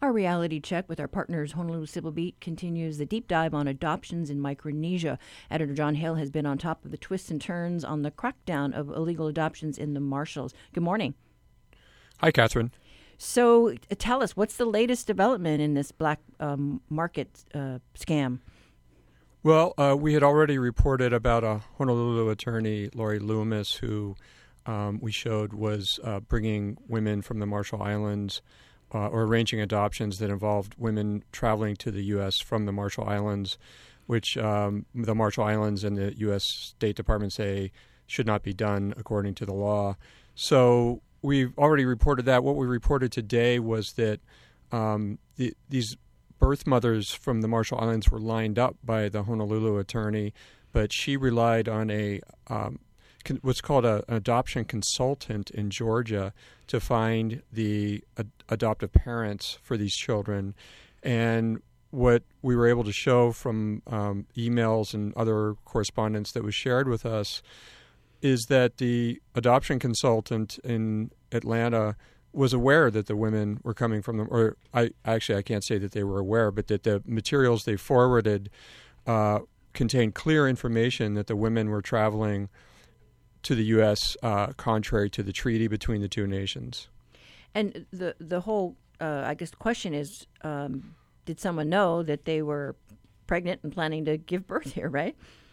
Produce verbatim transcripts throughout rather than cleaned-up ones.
Our reality check with our partners, Honolulu Civil Beat, continues the deep dive on adoptions in Micronesia. Editor John Hale has been on top of the twists and turns on the crackdown of illegal adoptions in the Marshalls. Good morning. Hi, Catherine. So uh, tell us, what's the latest development in this black um, market uh, scam? Well, uh, we had already reported about a Honolulu attorney, Lori Loomis, who um, we showed was uh, bringing women from the Marshall Islands uh, or arranging adoptions that involved women traveling to the U S from the Marshall Islands, which um, the Marshall Islands and the U S State Department say should not be done according to the law. So we've already reported that. What we reported today was that um, the, these birth mothers from the Marshall Islands were lined up by the Honolulu attorney, but she relied on a um, con- what's called a, an adoption consultant in Georgia to find the ad- adoptive parents for these children. And what we were able to show from um, emails and other correspondence that was shared with us is that the adoption consultant in Atlanta was aware that the women were coming from them, or I actually I can't say that they were aware, but that the materials they forwarded uh, contained clear information that the women were traveling to the U S uh, contrary to the treaty between the two nations. And the the whole, uh, I guess, the question is, um, did someone know that they were pregnant and planning to give birth here, right?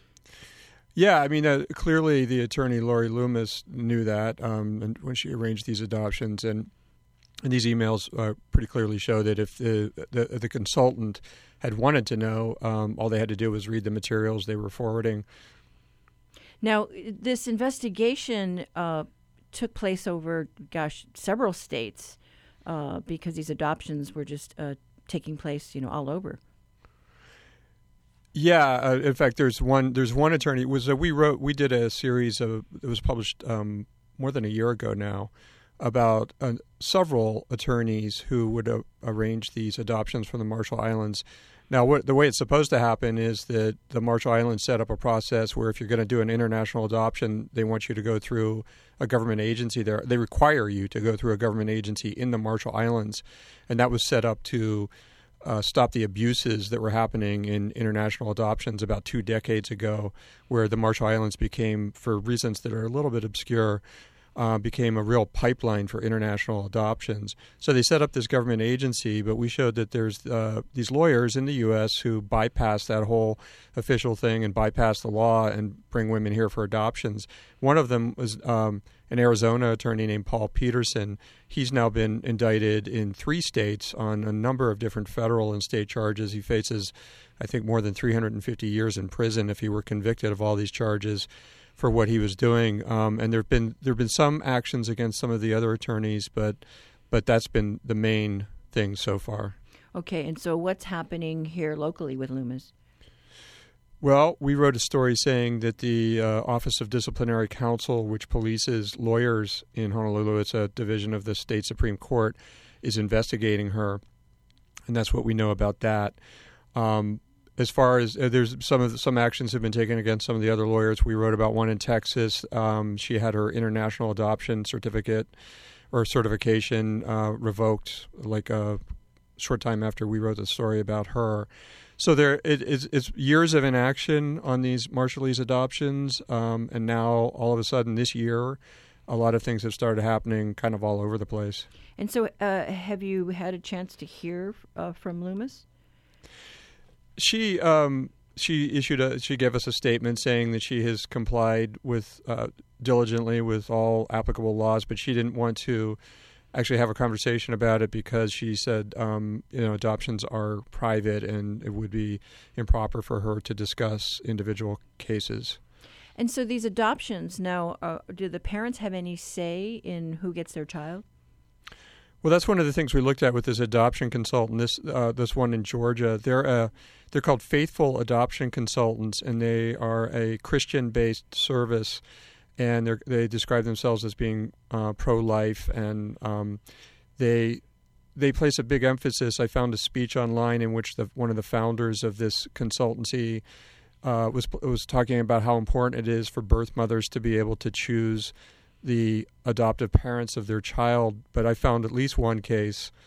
Yeah, I mean, uh, clearly the attorney, Lori Loomis, knew that um, and when she arranged these adoptions. And, and these emails uh, pretty clearly show that if the, the, the consultant had wanted to know, um, all they had to do was read the materials they were forwarding. Now, this investigation uh, took place over, gosh, several states uh, because these adoptions were just uh, taking place, you know, all over. Yeah, uh, in fact, there's one. There's one attorney. It was uh, we wrote. We did a series of. It was published um, more than a year ago now, about uh, several attorneys who would uh, arrange these adoptions from the Marshall Islands. Now, what, the way it's supposed to happen is that the Marshall Islands set up a process where if you're going to do an international adoption, they want you to go through a government agency there. They require you to go through a government agency in the Marshall Islands, and that was set up to Uh, stop the abuses that were happening in international adoptions about two decades ago, where the Marshall Islands became, for reasons that are a little bit obscure, uh, became a real pipeline for international adoptions. So they set up this government agency, but we showed that there's uh, these lawyers in the U S who bypass that whole official thing and bypass the law and bring women here for adoptions. One of them was um, an Arizona attorney named Paul Peterson. He's now been indicted in three states on a number of different federal and state charges. He faces, I think, more than three hundred fifty years in prison if he were convicted of all these charges for what he was doing. Um, and there've been there've been some actions against some of the other attorneys, but but that's been the main thing so far. Okay, and so what's happening here locally with Loomis? Well, we wrote a story saying that the uh, Office of Disciplinary Counsel, which polices lawyers in Honolulu, it's a division of the state Supreme Court, is investigating her, and that's what we know about that. Um, as far as uh, there's some of the, some actions have been taken against some of the other lawyers. We wrote about one in Texas. Um, she had her international adoption certificate or certification uh, revoked, like a short time after we wrote the story about her. So there, it, it's, it's years of inaction on these Marshallese adoptions, um, and now all of a sudden this year, a lot of things have started happening kind of all over the place. And so, uh, have you had a chance to hear uh, from Loomis? She um, she issued a she gave us a statement saying that she has complied with uh, diligently with all applicable laws, but she didn't want to actually have a conversation about it because she said, um, you know, adoptions are private and it would be improper for her to discuss individual cases. And so these adoptions now, uh, do the parents have any say in who gets their child? Well, that's one of the things we looked at with this adoption consultant. This uh, this one in Georgia, they're uh, they're called Faithful Adoption Consultants, and they are a Christian-based service. And they describe themselves as being uh, pro-life, and um, they they place a big emphasis. I found a speech online in which the, one of the founders of this consultancy uh, was was talking about how important it is for birth mothers to be able to choose the adoptive parents of their child. But I found at least one case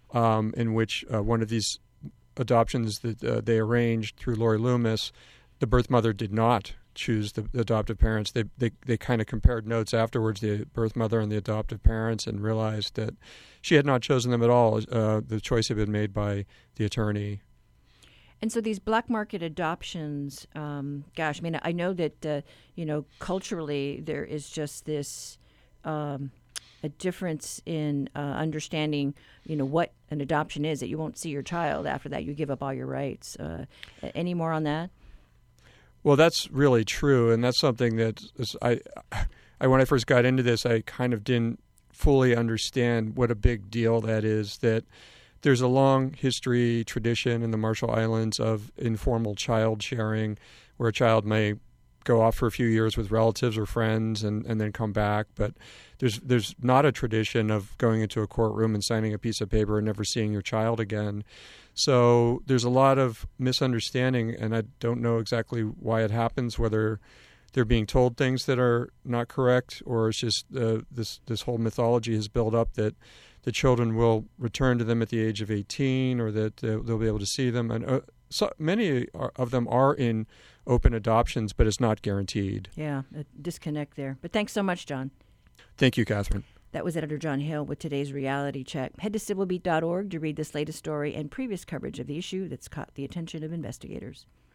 um, in which uh, one of these adoptions that uh, they arranged through Lori Loomis, the birth mother did not choose the adoptive parents. They they, they kind of compared notes afterwards, the birth mother and the adoptive parents, and realized that she had not chosen them at all. Uh, the choice had been made by the attorney. And so these black market adoptions, um, gosh, I mean, I know that, uh, you know, culturally there is just this um, a difference in uh, understanding, you know, what an adoption is, that you won't see your child after that. You give up all your rights. Uh, any more on that? Well, that's really true. And that's something that is, I, I, when I first got into this, I kind of didn't fully understand what a big deal that is, that there's a long history, tradition in the Marshall Islands of informal child sharing, where a child may go off for a few years with relatives or friends and, and then come back. But there's there's not a tradition of going into a courtroom and signing a piece of paper and never seeing your child again. So there's a lot of misunderstanding, and I don't know exactly why it happens, whether they're being told things that are not correct, or it's just uh, this this whole mythology has built up that the children will return to them at the age of eighteen, or that uh, they'll be able to see them. And uh, so many are, of them are in open adoptions, but it's not guaranteed. Yeah, a disconnect there. But thanks so much, John. Thank you, Catherine. That was Editor John Hill with today's Reality Check. Head to civil beat dot org to read this latest story and previous coverage of the issue that's caught the attention of investigators.